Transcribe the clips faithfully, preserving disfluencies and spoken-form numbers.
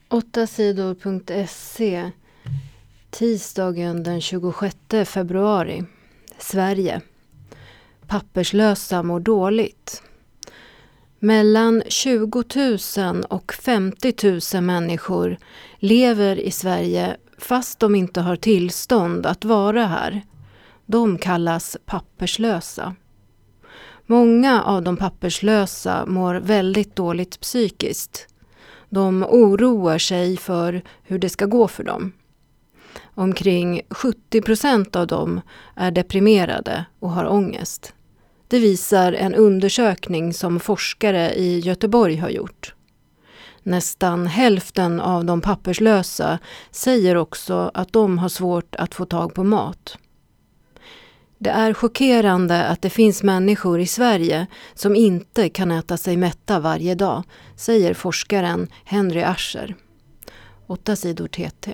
åtta sidor punkt se, tisdagen den tjugosjätte februari. Sverige. Papperslösa mår dåligt. Mellan tjugo tusen och femtio tusen människor lever i Sverige fast de inte har tillstånd att vara här. De kallas papperslösa. Många av de papperslösa mår väldigt dåligt psykiskt. De oroar sig för hur det ska gå för dem. Omkring sjuttio procent av dem är deprimerade och har ångest. Det visar en undersökning som forskare i Göteborg har gjort. Nästan hälften av de papperslösa säger också att de har svårt att få tag på mat. Det är chockerande att det finns människor i Sverige som inte kan äta sig mätta varje dag, säger forskaren Henry Ascher. Åtta sidor T T.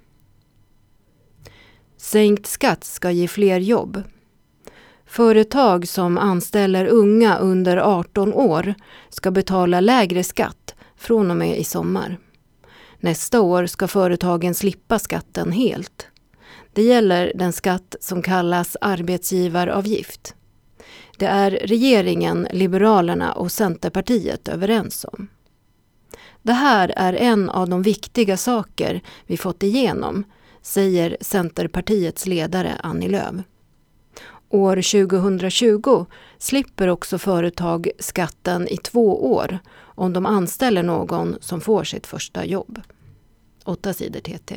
Sänkt skatt ska ge fler jobb. Företag som anställer unga under arton år ska betala lägre skatt från och med i sommar. Nästa år ska företagen slippa skatten helt. Det gäller den skatt som kallas arbetsgivaravgift. Det är regeringen, Liberalerna och Centerpartiet överens om. Det här är en av de viktiga saker vi fått igenom, säger Centerpartiets ledare Annie Lööf. År tjugohundratjugo slipper också företag skatten i två år om de anställer någon som får sitt första jobb. Åtta sidor T T.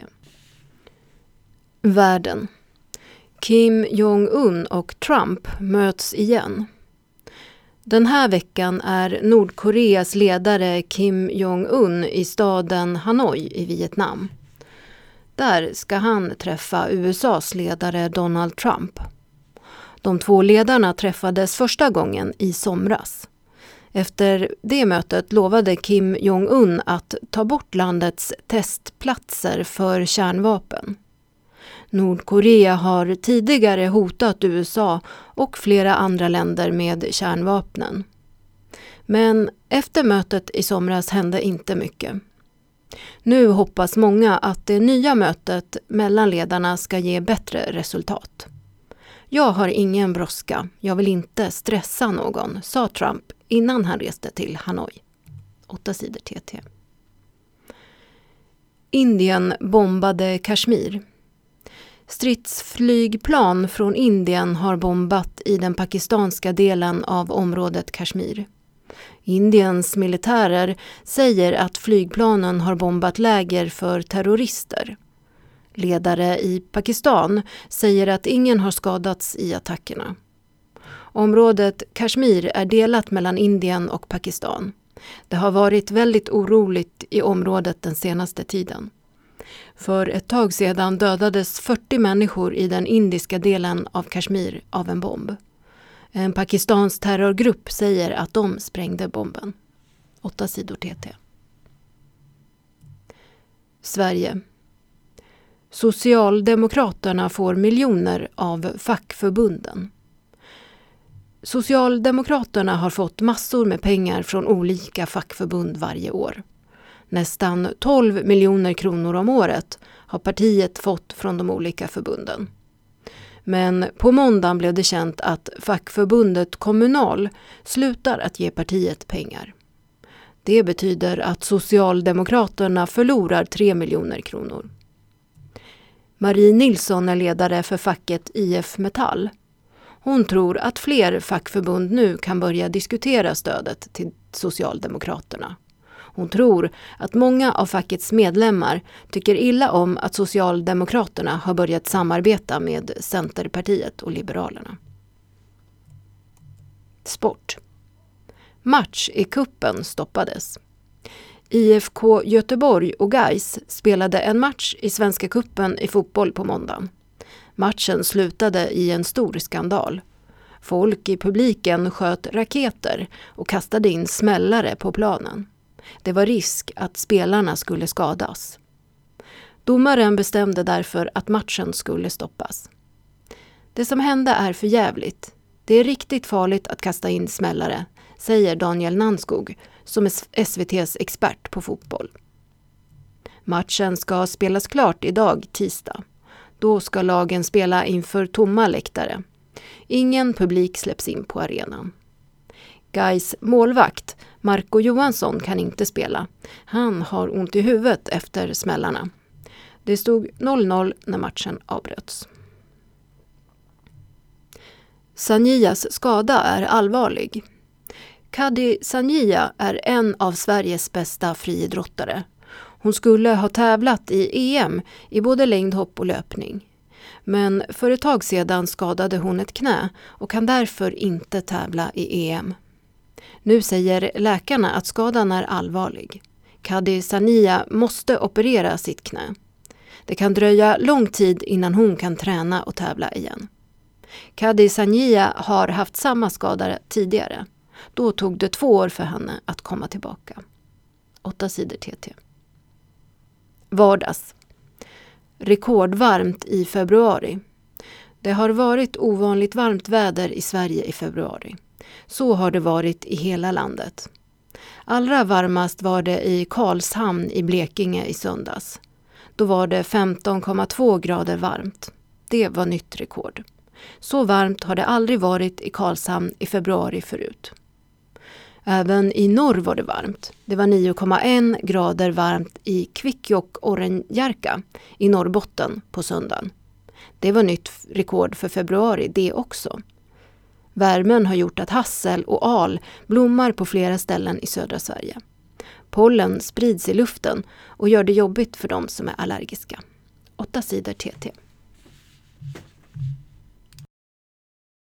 Världen. Kim Jong-Un och Trump möts igen. Den här veckan är Nordkoreas ledare Kim Jong-Un i staden Hanoi i Vietnam. Där ska han träffa U S A:s ledare Donald Trump. De två ledarna träffades första gången i somras. Efter det mötet lovade Kim Jong-Un att ta bort landets testplatser för kärnvapen. Nordkorea har tidigare hotat U S A och flera andra länder med kärnvapnen. Men efter mötet i somras hände inte mycket. Nu hoppas många att det nya mötet mellan ledarna ska ge bättre resultat. Jag har ingen brådska, jag vill inte stressa någon, sa Trump innan han reste till Hanoi. Åtta sidor T T. Indien bombade Kashmir. Stridsflygplan från Indien har bombat i den pakistanska delen av området Kashmir. Indiens militärer säger att flygplanen har bombat läger för terrorister. Ledare i Pakistan säger att ingen har skadats i attackerna. Området Kashmir är delat mellan Indien och Pakistan. Det har varit väldigt oroligt i området den senaste tiden. För ett tag sedan dödades fyrtio människor i den indiska delen av Kashmir av en bomb. En pakistans terrorgrupp säger att de sprängde bomben. Åtta sidor T T. Sverige. Socialdemokraterna får miljoner av fackförbunden. Socialdemokraterna har fått massor med pengar från olika fackförbund varje år. Nästan tolv miljoner kronor om året har partiet fått från de olika förbunden. Men på måndagen blev det känt att fackförbundet Kommunal slutar att ge partiet pengar. Det betyder att Socialdemokraterna förlorar tre miljoner kronor. Marie Nilsson är ledare för facket I F Metall. Hon tror att fler fackförbund nu kan börja diskutera stödet till Socialdemokraterna. Hon tror att många av fackets medlemmar tycker illa om att Socialdemokraterna har börjat samarbeta med Centerpartiet och Liberalerna. Sport. Match i kuppen stoppades. I F K Göteborg och Gais spelade en match i Svenska kuppen i fotboll på måndagen. Matchen slutade i en stor skandal. Folk i publiken sköt raketer och kastade in smällare på planen. Det var risk att spelarna skulle skadas. Domaren bestämde därför att matchen skulle stoppas. Det som hände är för jävligt. Det är riktigt farligt att kasta in smällare, säger Daniel Nanskog som är S V T:s expert på fotboll. Matchen ska spelas klart idag, tisdag. Då ska lagen spela inför tomma läktare. Ingen publik släpps in på arenan. Gais målvakt Marco Johansson kan inte spela. Han har ont i huvudet efter smällarna. Det stod noll noll när matchen avbröts. Sanjiyas skada är allvarlig. Kadi Sanjiya är en av Sveriges bästa friidrottare. Hon skulle ha tävlat i E M i både längdhopp och löpning. Men för ett tag sedan skadade hon ett knä och kan därför inte tävla i E M. Nu säger läkarna att skadan är allvarlig. Kadi Sanjiya måste operera sitt knä. Det kan dröja lång tid innan hon kan träna och tävla igen. Kadi Sanjiya har haft samma skada tidigare. Då tog det två år för henne att komma tillbaka. Åtta sidor T T. Vardags. Rekordvarmt i februari. Det har varit ovanligt varmt väder i Sverige i februari. Så har det varit i hela landet. Allra varmast var det i Karlshamn i Blekinge i söndags. Då var det femton komma två grader varmt. Det var nytt rekord. Så varmt har det aldrig varit i Karlshamn i februari förut. Även i norr var det varmt. Det var nio komma en grader varmt i Kvikkjokk-Orrenjärka i Norrbotten på söndagen. Det var nytt rekord för februari det också. Värmen har gjort att hassel och al blommar på flera ställen i södra Sverige. Pollen sprids i luften och gör det jobbigt för de som är allergiska. Åtta sidor T T.